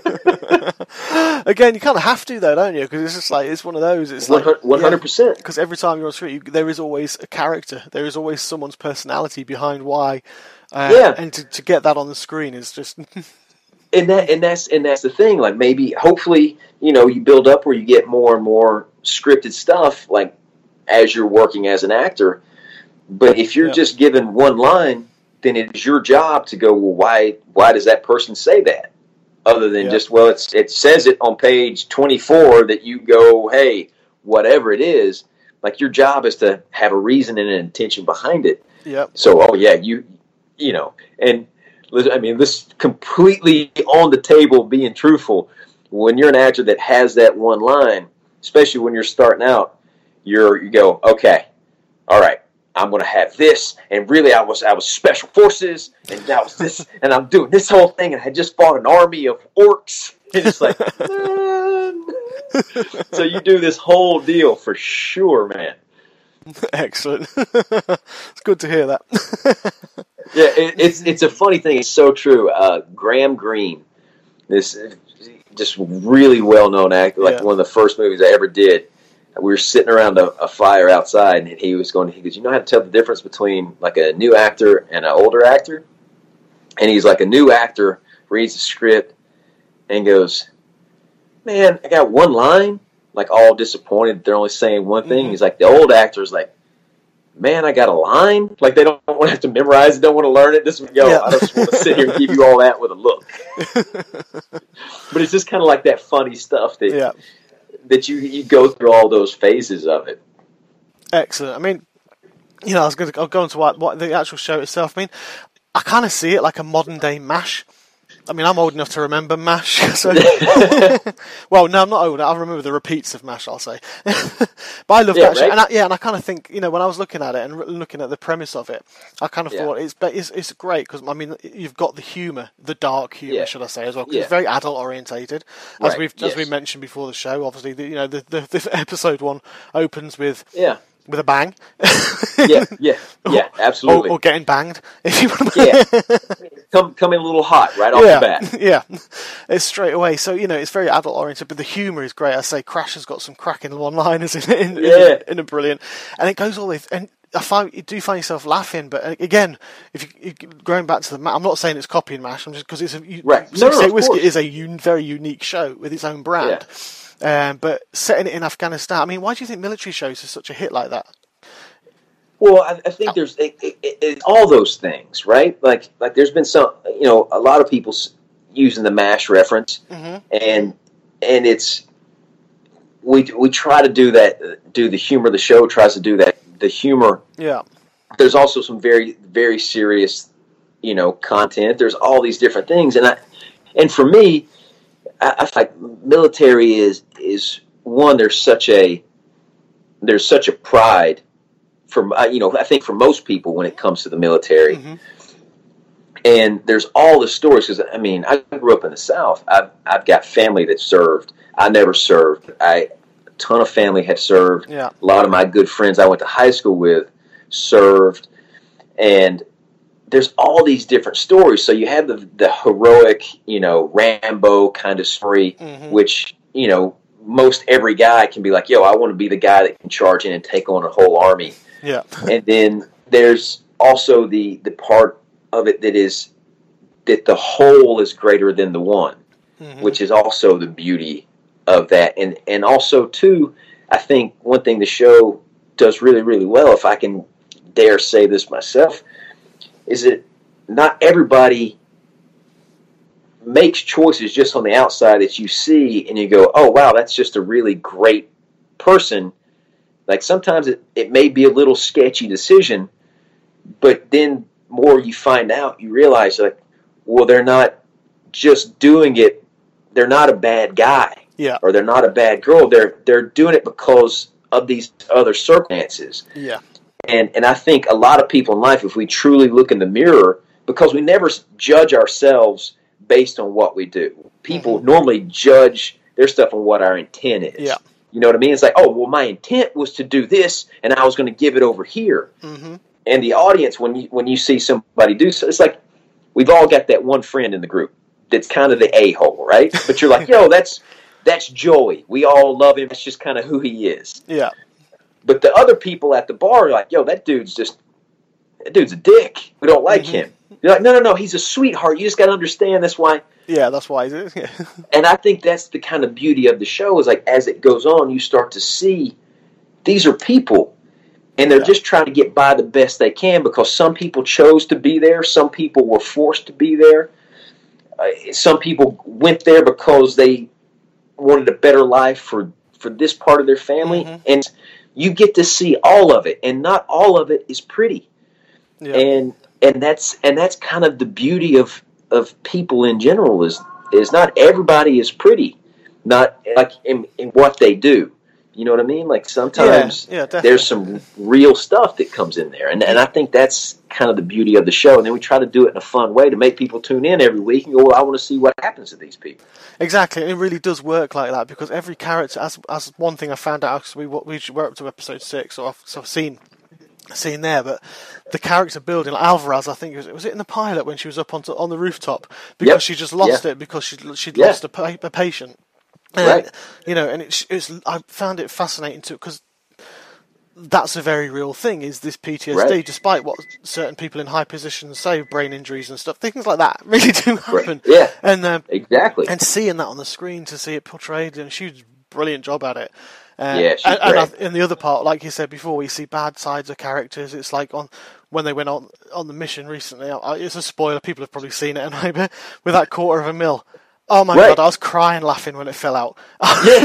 Again, you kind of have to, though, don't you? Because it's just like it's one of those. It's like one hundred percent. Because every time you're on screen, you, there is always a character. There is always someone's personality behind why. Uh, yeah. And to, to get that on the screen is just. And that and that's and that's the thing. Like maybe, hopefully, you know, you build up where you get more and more scripted stuff, like as you're working as an actor. But if you're yeah. just given one line, then it's your job to go, well, why why does that person say that? Other than yeah. just, well, it's it says it on page twenty-four that you go, hey, whatever it is. Like your job is to have a reason and an intention behind it. Yep. So, oh yeah, you you know, and. I mean, this completely on the table being truthful. When you're an actor that has that one line, especially when you're starting out, you're you go, okay, all right, I'm going to have this, and really, I was I was special forces, and that was this, and I'm doing this whole thing, and I had just fought an army of orcs. It's like, so you do this whole deal for sure, man. Excellent. It's good to hear that. Yeah, it, it's it's a funny thing. It's so true. Uh, Graham Greene, this just really well-known actor, like yeah. one of the first movies I ever did. We were sitting around a, a fire outside, and he was going, he goes, you know how to tell the difference between like a new actor and an older actor? And he's like, a new actor reads the script and goes, man, I got one line, like all disappointed they're only saying one thing. Mm-hmm. He's like, the old actor's like, man, I got a line. Like they don't want to have to memorize it, don't want to learn it. This one, yo, yeah. I just want to sit here and give you all that with a look. But it's just kind of like that funny stuff that yeah. that you you go through all those phases of it. Excellent. I mean, you know, I was going to I'll go into what, what the actual show itself. I mean, I kind of see it like a modern day MASH. I mean, I'm old enough to remember MASH. So. Well, no, I'm not old. I remember the repeats of MASH, I'll say. But I love yeah, that show. right? And I, yeah, and I kind of think, you know, when I was looking at it and looking at the premise of it, I kind of yeah. thought it's, it's it's great because, I mean, you've got the humour, the dark humour, yeah. should I say, as well, because yeah. it's very adult orientated. As right. we've yes. as we mentioned before the show, obviously, the, you know, the, the, the episode one opens with yeah. with a bang. yeah, yeah, yeah, absolutely. Or, or getting banged, if you want to. Yeah, come come in a little hot right off yeah, the bat. Yeah, it's straight away. So you know, it's very adult oriented, but the humour is great. I say, Crash has got some cracking one-liners in in, yeah. in, in a brilliant, and it goes all the way. And I find you do find yourself laughing, but again, if you, you going back to the, I'm not saying it's copying MASH, I'm just because it's a you, right. No, no, Whiskey course. is a un, very unique show with its own brand. Yeah. Um, but setting it in Afghanistan, I mean, why do you think military shows are such a hit like that? Well, I, I think there's it, it, it, all those things, right? Like, like there's been some, you know, a lot of people using the MASH reference, mm-hmm. and and it's we we try to do that, do the humor. The show tries to do that, the humor. Yeah. There's also some very very serious, you know, content. There's all these different things, and I and for me, I, I feel like military is is one. There's such a there's such a pride. From you know, I think for most people when it comes to the military, mm-hmm. and there's all the stories. Because I mean, I grew up in the South. I've I've got family that served. I never served. I a ton of family have served. Yeah. A lot of my good friends I went to high school with served, and there's all these different stories. So you have the the heroic, you know, Rambo kind of story, mm-hmm. which you know most every guy can be like, yo, I want to be the guy that can charge in and take on a whole army. Yeah. And then there's also the, the part of it that is that the whole is greater than the one, mm-hmm. which is also the beauty of that. And and also, too, I think one thing the show does really, really well, if I can dare say this myself, is that not everybody makes choices just on the outside that you see and you go, oh, wow, that's just a really great person. Like sometimes it, it may be a little sketchy decision, but then more you find out, you realize like, well, they're not just doing it. They're not a bad guy, yeah, or they're not a bad girl. They're they're doing it because of these other circumstances. Yeah, and and I think a lot of people in life, if we truly look in the mirror, because we never judge ourselves based on what we do. People mm-hmm. normally judge their stuff on what our intent is. Yeah. You know what I mean? It's like, oh, well, my intent was to do this, and I was going to give it over here. Mm-hmm. And the audience, when you when you see somebody do so, it's like we've all got that one friend in the group that's kind of the a-hole, right? But you're like, yo, that's that's Joey. We all love him. That's just kind of who he is. Yeah. But the other people at the bar are like, yo, that dude's just that dude's a dick. We don't like mm-hmm. him. You're like, no, no, no, he's a sweetheart. You just got to understand that's why. Yeah, that's why. Yeah. And I think that's the kind of beauty of the show is like as it goes on, you start to see these are people, and they're yeah. just trying to get by the best they can because some people chose to be there, some people were forced to be there, uh, some people went there because they wanted a better life for, for this part of their family, mm-hmm. and you get to see all of it, and not all of it is pretty, yeah. and and that's and that's kind of the beauty of. of people in general is is not everybody is pretty, not like in, in what they do. You know what I mean? Like sometimes yeah, yeah, there's some real stuff that comes in there, and and I think that's kind of the beauty of the show. And then we try to do it in a fun way to make people tune in every week and go, well, I want to see what happens to these people. Exactly, it really does work like that because every character, as as one thing I found out, because we we were up to episode six, so I've, so I've seen. Seen there, but the character building, like Alvarez, I think it was, was it in the pilot when she was up on on the rooftop because yep. she just lost yeah. it because she she'd yeah. lost a, pa- a patient, and, right? You know, and it's it's I found it fascinating too because that's a very real thing. Is this P T S D, right. despite what certain people in high positions say, brain injuries and stuff, things like that really do happen. Right. Yeah, and um, exactly. And seeing that on the screen, to see it portrayed, and she did a brilliant job at it. Uh, yeah, she's and, great. and I, in the other part, like you said before, we see bad sides of characters. It's like on when they went on on the mission recently. I, it's a spoiler; people have probably seen it anyway. But with that quarter of a mil, oh my right. god, I was crying laughing when it fell out. Yeah.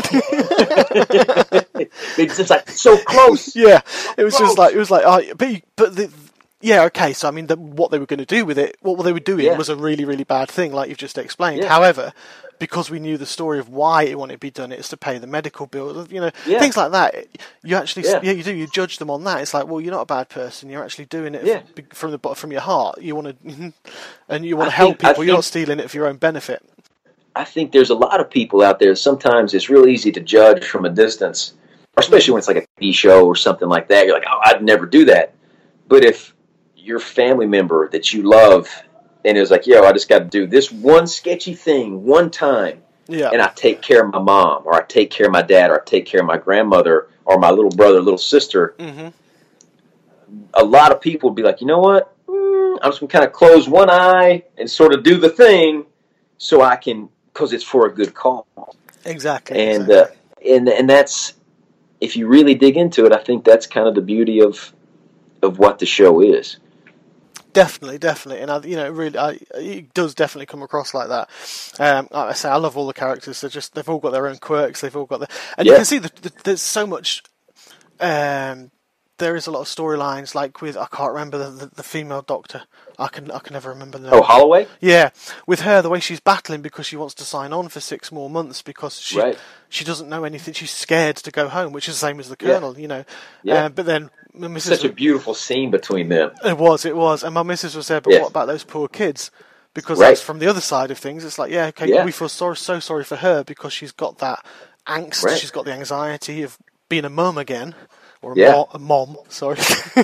It's just like so close. Yeah, it was close. just like it was like, oh, but you, but the yeah, okay, so I mean, the, what they were going to do with it, what they were doing Yeah. was a really, really bad thing, like you've just explained. Yeah. However, because we knew the story of why it wanted to be done, it's to pay the medical bills, you know, Yeah. things like that. You actually, yeah. Yeah. yeah, you do, you judge them on that. It's like, well, you're not a bad person. You're actually doing it Yeah. f- from the from your heart. You want to, and you want I to help think- I people. You're not think- stealing it for your own benefit. I think there's a lot of people out there. Sometimes it's real easy to judge from a distance, especially when it's like a T V show or something like that. You're like, oh, I'd never do that. But if your family member that you love and is like, yo, I just got to do this one sketchy thing one time, Yeah, and I take care of my mom, or I take care of my dad, or I take care of my grandmother, or my little brother, little sister, mm-hmm. a lot of people would be like, you know what? Mm, I'm just going to kind of close one eye and sort of do the thing so I can, because it's for a good cause. exactly. And, exactly. uh, and, and that's, if you really dig into it, I think that's kind of the beauty of, of what the show is. Definitely, definitely, and I, you know, really, I, it does definitely come across like that. Um, like I say, I love all the characters. They're just, they've all got their own quirks. They've all got the, and Yeah. you can see that the, there's so much. Um, there is a lot of storylines, like with I can't remember the, the, the female doctor. I can I can never remember the name. Oh, Holloway? Yeah, with her, the way she's battling because she wants to sign on for six more months because she Right. she doesn't know anything. She's scared to go home, which is the same as the Yeah. Colonel, you know. Yeah. Um, but then my missus Such a beautiful scene between them. it was, it was. And my missus was there, but Yeah. what about those poor kids? Because Right. that's from the other side of things. It's like, yeah, okay, Yeah. we feel so, so sorry for her because she's got that angst, Right. she's got the anxiety of being a mum again. Or a, Yeah. mo- a mom, sorry.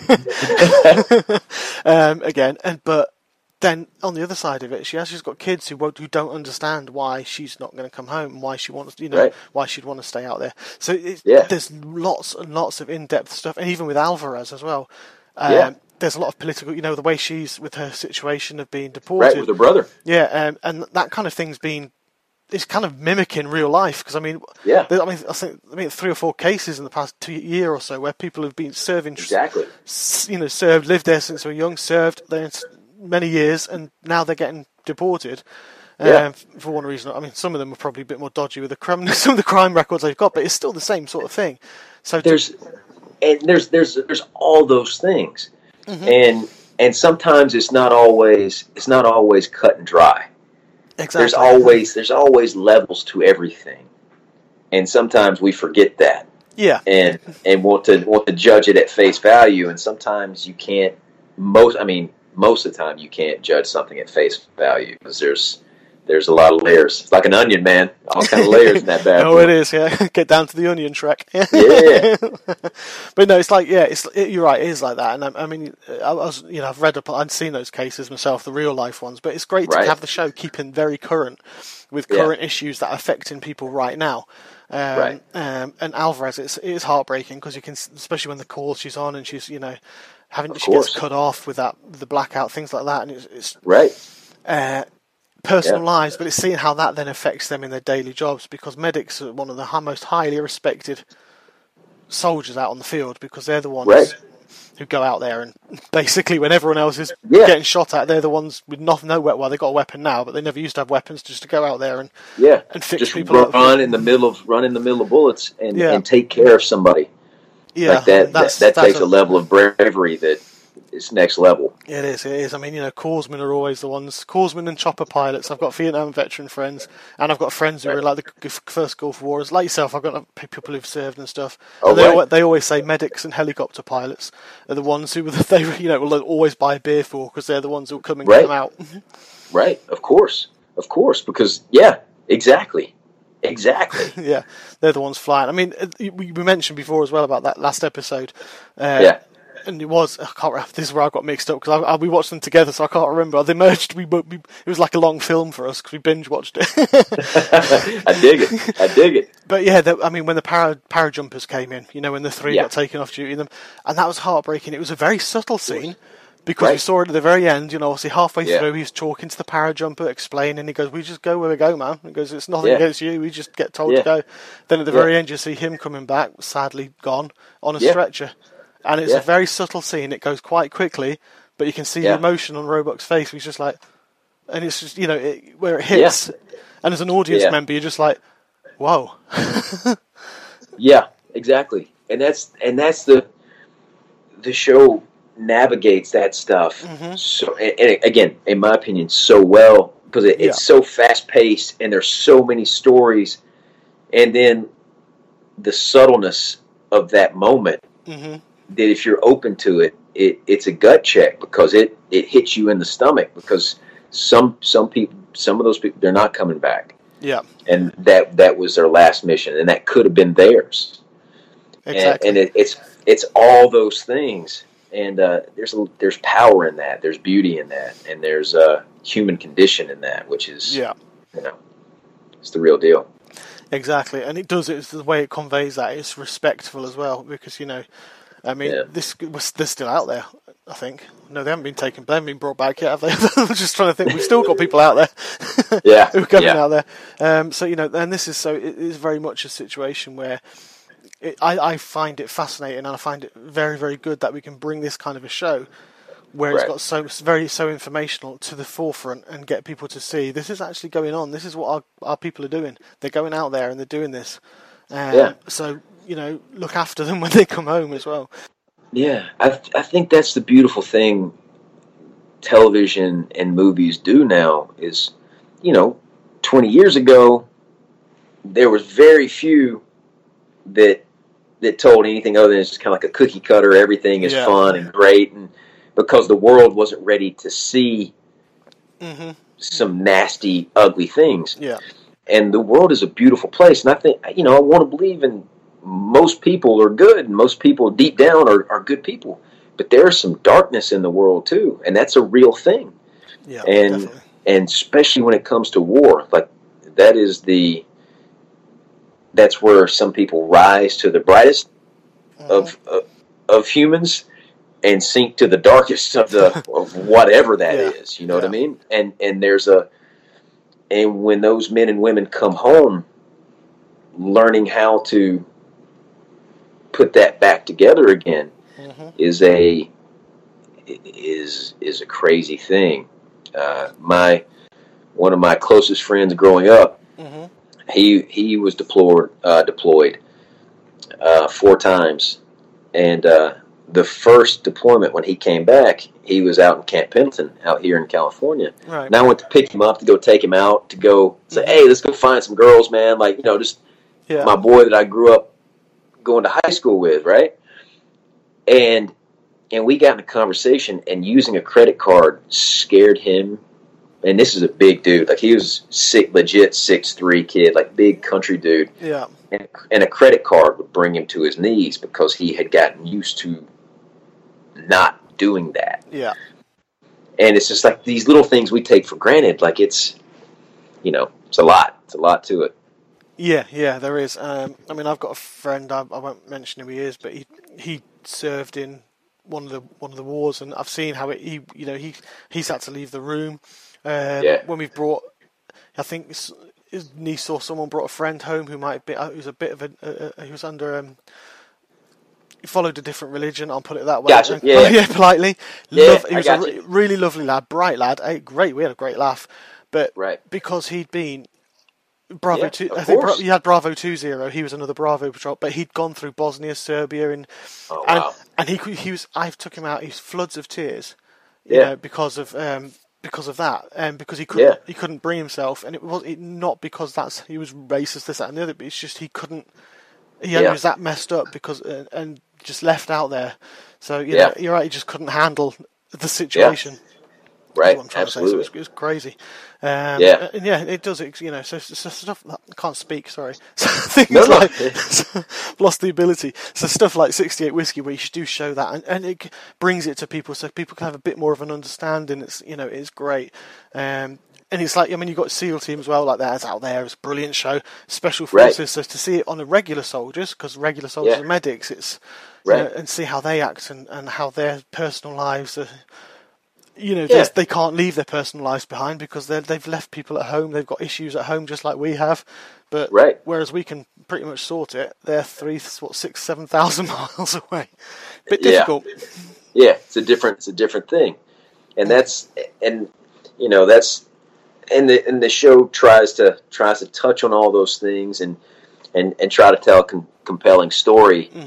um, again, and but then on the other side of it, she has she's got kids who won't, who don't understand why she's not going to come home and why she wants, you know, Right. why she'd want to stay out there. So it's, Yeah. there's lots and lots of in-depth stuff, and even with Alvarez as well. Um, Yeah. There's a lot of political, you know, the way she's with her situation of being deported. Right, with her brother. Yeah, um, and that kind of thing's been, it's kind of mimicking real life because I mean, Yeah. there- I mean, I think I mean three or four cases in the past two year or so where people have been serving, Exactly. s- you know, served, lived there since they were young, served there s- many years, and now they're getting deported. Yeah. Um, for one reason, I mean, some of them are probably a bit more dodgy with the crime, some of the crime records they've got, but it's still the same sort of thing. So to- There's and there's there's there's all those things. Mm-hmm. And and sometimes it's not always it's not always cut and dry. exactly, There's always there's always levels to everything. And sometimes we forget that yeah, and and want to want to judge it at face value, and sometimes you can't most I mean most of the time you can't judge something at face value because there's there's a lot of layers. It's like an onion, man. All kind of layers in that bad oh, boy. it is. Yeah, get down to the onion, Shrek. Yeah. But no, it's like yeah, it's it, you're right. It is like that, and I, I mean, I was you know I've read up, I've seen those cases myself, the real life ones. But it's great Right. to have the show keeping very current with Yeah. current issues that are affecting people right now. Um, Right. um, and Alvarez, it's it is heartbreaking because you can, especially when the call she's on and she's you know having Of she course. gets cut off with that the blackout, things like that, and it's, it's Right. uh, personal Yeah. lives, but it's seeing how that then affects them in their daily jobs because medics are one of the hi- most highly respected soldiers out on the field because they're the ones Right. who go out there and basically when everyone else is Yeah. getting shot at, they're the ones with no, no well, they got a weapon now, but they never used to have weapons just to go out there and Yeah. and fix Just people up. run in the middle of run in the middle of bullets and, Yeah. and take care of somebody. yeah, like that, that's, that, that that's takes a, level of bravery that is next level. It is, it is. I mean, you know, Corpsmen are always the ones. Corpsmen and chopper pilots. I've got Vietnam veteran friends, and I've got friends who Right. are like the g- first Gulf Wars. Like yourself, I've got uh, p- people who've served and stuff. Oh, and they, right. al- they always say medics and helicopter pilots are the ones who they, you know, will always buy a beer for because they're the ones who will come and Right. get them out. Right. Of course. Of course. Because, yeah, exactly. Exactly. Yeah, they're the ones flying. I mean, uh, we we mentioned before as well about that last episode. Uh, Yeah. And it was, I can't remember, this is where I got mixed up because I, I, we watched them together, so I can't remember. They merged, we, we, it was like a long film for us because we binge watched it. I dig it. I dig it. But yeah, the, I mean, when the para, parajumpers came in, you know, when the three Yeah. got taken off duty, them, and that was heartbreaking. It was a very subtle scene because we Right. saw it at the very end, you know, obviously halfway Yeah. through, he's talking to the parajumper, explaining, he goes, we just go where we go, man. He goes, it's nothing Yeah. against you, we just get told Yeah. to go. Then at the Yeah. very end, you see him coming back, sadly gone, on a Yeah. stretcher. And it's Yeah. a very subtle scene, it goes quite quickly, but you can see Yeah. the emotion on Roebuck's face, he's just like, and it's just, you know, it, where it hits. And as an audience Yeah. member, you're just like, whoa. Yeah, exactly. And that's and that's the the show navigates that stuff. Mm-hmm. So, and, and again, in my opinion, so well because it, Yeah. it's so fast paced and there's so many stories, and then the subtleness of that moment. Mm-hmm. That if you're open to it, it it's a gut check because it it hits you in the stomach because some some people some of those people they're not coming back. Yeah. And that that was their last mission, and that could have been theirs. Exactly. And, and it, it's it's all those things, and uh, there's a, there's power in that, there's beauty in that, and there's a uh, human condition in that, which is yeah, you know, it's the real deal. Exactly, and it does. It's the way it conveys that. It's respectful as well, because you know, I mean, Yeah. this was they're still out there. I think no, they haven't been taken. They haven't been brought back yet, have they? I'm just trying to think. We've still got people out there. Yeah, who are coming yeah. out there. Um, so you know, and this is so. It is very much a situation where it, I, I find it fascinating, and I find it very, very good that we can bring this kind of a show where it's Right. got so it's very so informational to the forefront and get people to see this is actually going on. This is what our our people are doing. They're going out there and they're doing this. Um, Yeah. So you know, look after them when they come home as well. Yeah, I th- I think that's the beautiful thing television and movies do now is, you know, twenty years ago, there was very few that that told anything other than it's just kind of like a cookie cutter. Everything is Yeah. fun and great, and because the world wasn't ready to see hmm some nasty, ugly things. Yeah. And the world is a beautiful place, and I think you know I want to believe in. Most people are good, and most people deep down are, are good people. But there's some darkness in the world too, and that's a real thing. Yeah. And Definitely. and especially when it comes to war, like that is the that's where some people rise to the brightest of of, of humans and sink to the darkest of the of whatever that Yeah. is. You know what I Yeah. mean? And and there's a and when those men and women come home, learning how to put that back together again hmm is a is is a crazy thing. Uh, my one of my closest friends growing up, hmm he he was deployed uh, deployed uh, four times, and uh, the first deployment when he came back, he was out in Camp Pendleton, out here in California. Right. And I went to pick him up to go take him out to go say, Mhm. hey, let's go find some girls, man. Like you know, just Yeah. my boy that I grew up going to high school with, right? And and we got in a conversation, and using a credit card scared him. And this is a big dude, like he was sick, legit six three kid, like big country dude. Yeah. And and a credit card would bring him to his knees because he had gotten used to not doing that. Yeah. And it's just like these little things we take for granted. Like it's, you know, it's a lot. It's a lot to it. Yeah, yeah, there is. Um, I mean, I've got a friend. I, I won't mention who he is, but he he served in one of the one of the wars, and I've seen how it. He, you know, he he's had to leave the room. Um, Yeah. When we've brought, I think his, his niece or someone brought a friend home who might be. Who was a bit of a. Uh, he was under. Um, he followed a different religion. I'll put it that way. Gotcha, And- yeah. yeah, politely. Yeah, Love, he I was a gotcha. re- really lovely lad, bright lad. eh, Great, we had a great laugh, but Right. because he'd been. Bravo Yeah, two. of I think Bra- course. he had Bravo two zero. He was another Bravo patrol, but he'd gone through Bosnia, Serbia, and Oh, and, wow. and he could- he was. I took him out. He's floods of tears, you Yeah. know, because of um because of that, and because he couldn't Yeah. he couldn't bring himself, and it was it, not because that's he was racist, this that and the other, but it's just he couldn't. He Yeah. was that messed up because uh, and just left out there. So you Yeah. know, you're right. He just couldn't handle the situation. Right. What I'm trying Absolutely. to say. So it was, it was crazy. Um, Yeah. and yeah, it does. It, you know, so, so stuff like, I can't speak. Sorry. So things No, no. like lost the ability. So stuff like sixty-eight whiskey, where you do show that, and, and it brings it to people, so people can have a bit more of an understanding. It's you know, it's great. Um, and it's like I mean, you've got SEAL team as well, like that. It's out there. It's a brilliant show. Special Right. forces. So to see it on the regular soldiers, because regular soldiers Yeah. are medics, it's you Right. know, and see how they act and, and how their personal lives are. You know, Yeah. there's- they can't leave their personal lives behind because they they've left people at home. They've got issues at home just like we have. But Right. whereas we can pretty much sort it, they're three, what, six, seven thousand miles away. Bit Yeah. difficult. Yeah, it's a different it's a different thing, and that's and you know that's and the and the show tries to tries to touch on all those things and and and try to tell a com- compelling story. hmm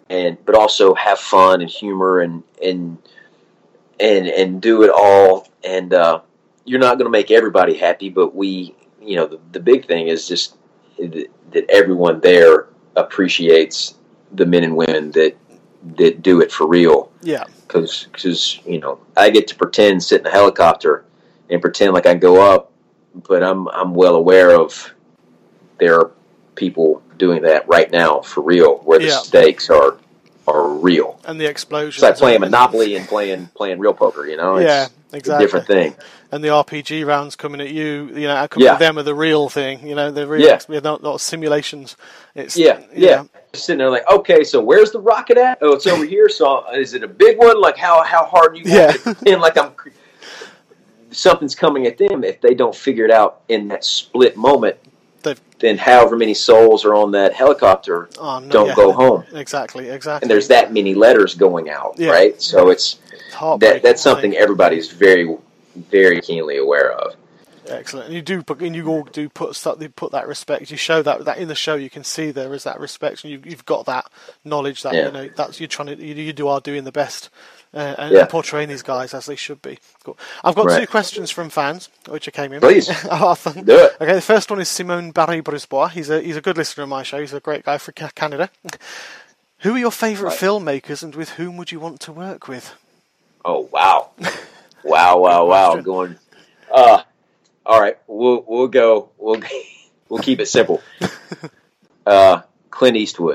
and but also have fun and humor and and and and do it all. And uh, you're not going to make everybody happy, but we, you know, the, the big thing is just that everyone there appreciates the men and women that that do it for real. Yeah. Because, because you know, I get to pretend, sit in a helicopter and pretend like I can go up, but I'm I'm well aware of there are people doing that right now for real, where the yeah. stakes are are real. And the explosions. It's like playing Monopoly and playing playing real poker, you know? It's yeah, exactly. a different thing. And the R P G rounds coming at you, you know, coming yeah. at them are the real thing, you know, the real, yeah. not, not simulations. It's, yeah, yeah. Sitting there like, okay, so where's the rocket at? Oh, it's over here. So is it a big one? Like how how hard you want yeah. to pretend like I'm something's coming at them? If they don't figure it out in that split moment, They've, then however many souls are on that helicopter oh, no, don't yeah. go home. Exactly, exactly. And there's that many letters going out, yeah. right? So it's, it's that that's something everybody's very, very keenly aware of. Excellent, and you do, and you all do put put that respect. You show that that in the show. You can see there is that respect, and you, you've got that knowledge that yeah. you know that's you're trying to you, you do are doing the best uh, and yeah. portraying these guys as they should be. Cool. I've got right. two questions from fans which I came in. Please do it. Okay, the first one is Simone Barry-Brisbois. He's a he's a good listener of my show. He's a great guy from Canada. Who are your favourite right. filmmakers, and with whom would you want to work with? Oh wow, wow, wow, wow! Going. Uh, All right, we'll we'll go. We'll we'll keep it simple. Uh, Clint Eastwood.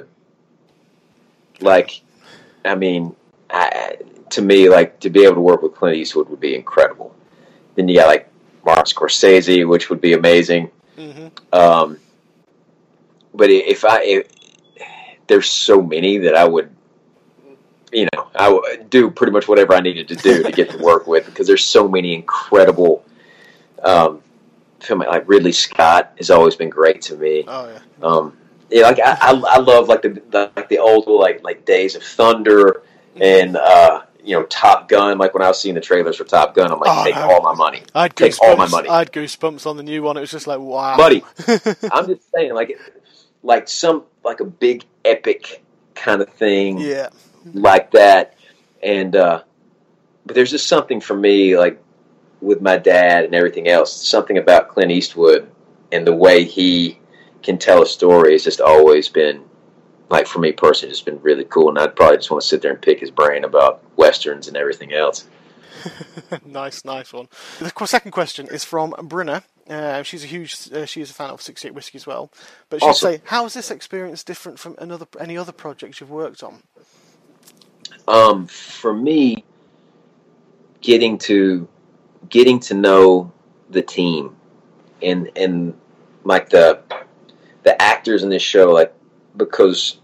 Like, I mean, I, to me, like to be able to work with Clint Eastwood would be incredible. Then you got like Martin Scorsese, which would be amazing. Mm-hmm. Um, but if I, if, there's so many that I would, you know, I would do pretty much whatever I needed to do to get to work with, because there's so many incredible. Um, film like Ridley Scott has always been great to me. Oh yeah. Um, yeah, like I, I, I love like the, the like the old like like Days of Thunder and uh, you know Top Gun. Like when I was seeing the trailers for Top Gun, I'm like, oh, take no. all my money. I'd take all my money. I had goosebumps on the new one. It was just like wow, buddy. I'm just saying, like like some like a big epic kind of thing, yeah, like that. And uh, but there's just something for me like. With my dad and everything else, something about Clint Eastwood and the way he can tell a story has just always been, like for me personally, just been really cool. And I'd probably just want to sit there and pick his brain about westerns and everything else. nice, nice one. The second question is from Brynna. Uh, she's a huge, uh, she's a fan of sixty-eight Whiskey as well. But she'd awesome. say, how is this experience different from another any other projects you've worked on? Um, for me, getting to getting to know the team and and like the the actors in this show, like because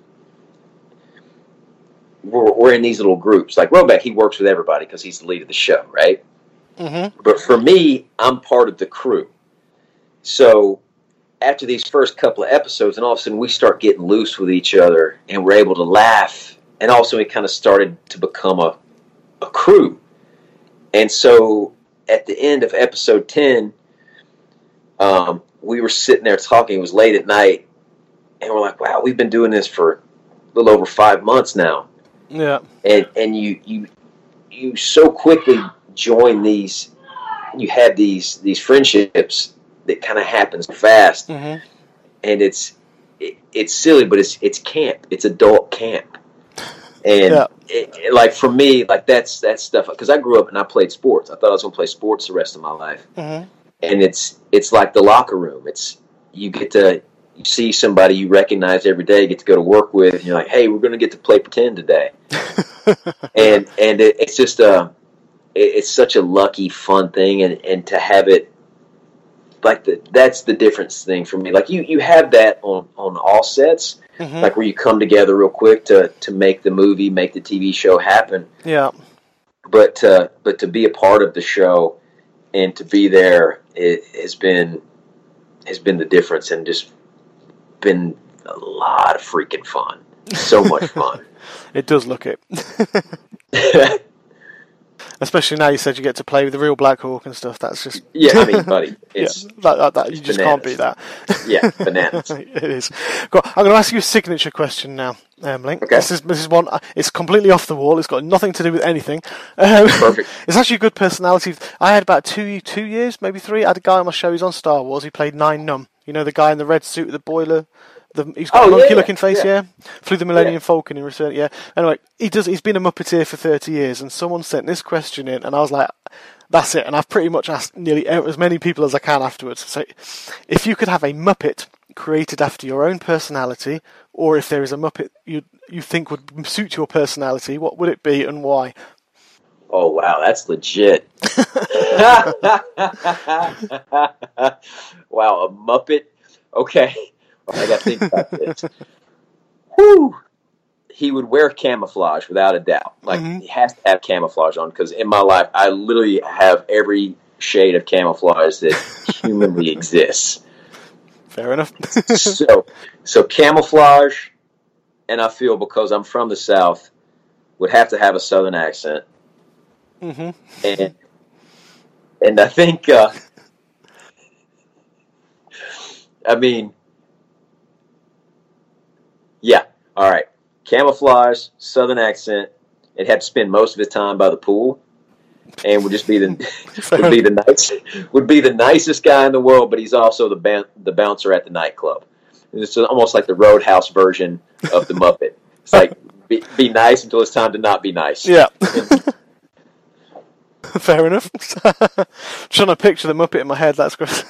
we're we're in these little groups. Like Robeck, he works with everybody because he's the lead of the show, right? Mm-hmm. But for me, I'm part of the crew. So after these first couple of episodes, and all of a sudden we start getting loose with each other, and we're able to laugh, and also it kind of started to become a a crew. And so at the end of episode ten, um, we were sitting there talking. It was late at night, and we're like, "Wow, we've been doing this for a little over five months now." Yeah. And and you you you so quickly join these. You have these these friendships that kind of happens fast, mm-hmm. and it's it, it's silly, but it's it's camp. It's adult camp, and. Yeah. It, it, like for me, like that's that's stuff because I grew up and I played sports. I thought I was going to play sports the rest of my life, mm-hmm. and it's it's like the locker room. It's you get to you see somebody you recognize every day, you get to go to work with, and you're like, hey, we're going to get to play pretend today, and and it, it's just a it, it's such a lucky, fun thing, and, and to have it like the, that's the difference thing for me. Like you you have that on on all sets. Mm-hmm. Like where you come together real quick to, to make the movie, make the T V show happen. Yeah. But uh, but to be a part of the show and to be there, it has been has been the difference, and just been a lot of freaking fun. So much fun. It does look it. Especially now you said you get to play with the real Black Hawk and stuff. That's just Yeah, I mean, buddy, it's yeah, that, that, that, it's you just bananas. can't beat that. Yeah, bananas. It is. Go on, I'm going to ask you a signature question now, um, Link. Okay. This is this is one. It's completely off the wall. It's got nothing to do with anything. Um, Perfect. It's actually a good personality. I had about two two years, maybe three. I had a guy on my show. He's on Star Wars. He played Nine Num. You know, the guy in the red suit with the boiler. The, he's got Oh, a yeah, monkey-looking face, yeah. yeah. Flew the Millennium Yeah. Falcon in return, yeah. Anyway, he does. He's been a Muppeteer for thirty years, and someone sent this question in, and I was like, "That's it." And I've pretty much asked nearly as many people as I can afterwards. So, if you could have a Muppet created after your own personality, or if there is a Muppet you you think would suit your personality, what would it be and why? Oh, wow, that's legit. Wow, a Muppet? Okay, I got to think about this. Whew. He would wear camouflage without a doubt. Like, Mhm. he has to have camouflage on, because in my life, I literally have every shade of camouflage that humanly exists. Fair enough. So, so camouflage, and I feel because I'm from the South, would have to have a Southern accent. hmm And and I think, uh, I mean, yeah, all right. Camouflage, Southern accent. It had to spend most of his time by the pool, and would just be the would be the nice would be the nicest guy in the world. But he's also the ban- the bouncer at the nightclub. It's almost like the Roadhouse version of the Muppet. It's like be, be nice until it's time to not be nice. Yeah. Fair enough. Trying to picture the Muppet in my head. That's great.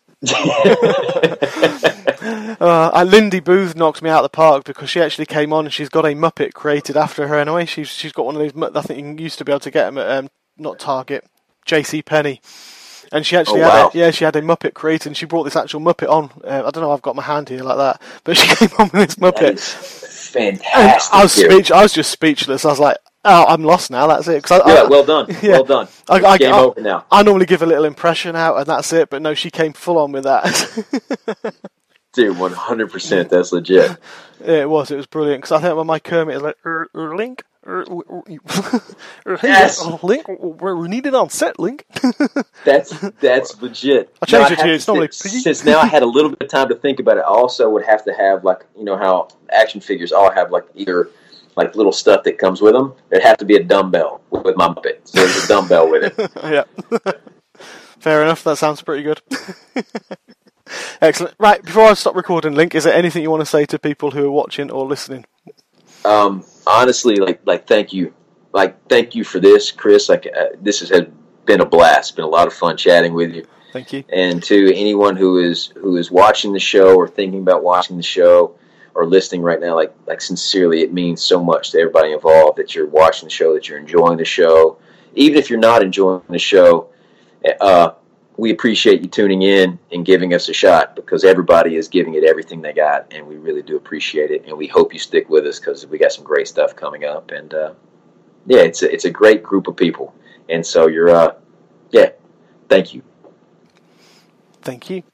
uh, Lindy Booth knocked me out of the park because she actually came on and she's got a Muppet created after her anyway. She's she's got one of those. I think you used to be able to get them at um, not Target, J C Penney. And she actually Oh, had wow. a, yeah, she had a Muppet created, and she brought this actual Muppet on. Uh, I don't know, I've got my hand here like that, but she came on with this That Muppet. is And fantastic. I was dude. speech. I was just speechless. I was like, "Oh, I'm lost now. That's it." 'Cause I, Yeah, I, well done. Yeah. Well done. I, It's I, game I, over now. I normally give a little impression out, and that's it. But no, she came full on with that. Dude, one hundred percent. That's legit. Yeah, it was. It was brilliant. Because I think when my Kermit is like, er, er, Link, er, er, er, hey, Yes. uh, Link, we're we need it on set, Link. That's that's legit. I changed Now, it to have you. It's normally since, Piggy. since now I had a little bit of time to think about it. I also would have to have, like, you know how action figures all have like either like little stuff that comes with them. It'd have to be a dumbbell with, with my Muppet. So there's a dumbbell with it. Yeah. Fair enough. That sounds pretty good. Excellent. Right, before I stop recording, Link, is there anything you want to say to people who are watching or listening? Um, honestly, like like thank you, like thank you for this, Chris. Like uh, this has had been a blast. Been a lot of fun chatting with you. Thank you. And to anyone who is who is watching the show or thinking about watching the show or listening right now, like like sincerely, it means so much to everybody involved that you're watching the show, that you're enjoying the show. Even if you're not enjoying the show, uh, we appreciate you tuning in and giving us a shot, because everybody is giving it everything they got, and we really do appreciate it. And we hope you stick with us, because we got some great stuff coming up. And uh, yeah, it's a, it's a great group of people. And so you're, uh, yeah, thank you. Thank you.